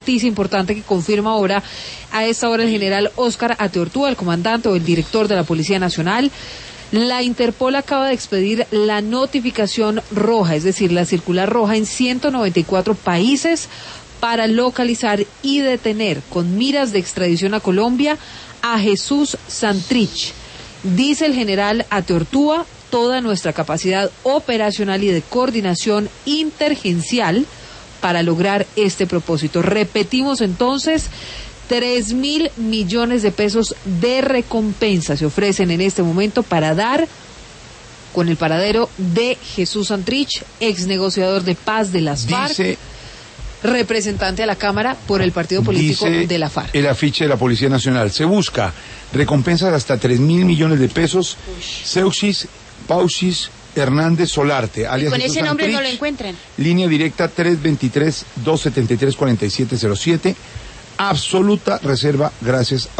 Noticia importante que confirma ahora, a esta hora, el general Óscar Ateortúa, el comandante o el director de la Policía Nacional. La Interpol acaba de expedir la notificación roja, es decir, la circular roja en 194 países para localizar y detener con miras de extradición a Colombia a Jesús Santrich. Dice el general Ateortúa, toda nuestra capacidad operacional y de coordinación intergencial para lograr este propósito. Repetimos entonces, 3.000 millones de pesos de recompensa se ofrecen en este momento para dar con el paradero de Jesús Santrich, ex negociador de paz de las FARC, representante a la Cámara por el partido político de la FARC. El afiche de la Policía Nacional. Se busca recompensas de hasta 3.000 millones de pesos. Seuxis Pausis Hernández Solarte, alias con Jesús ese nombre Santrich, no lo encuentran. Línea directa 323-273-4707. Absoluta reserva, gracias a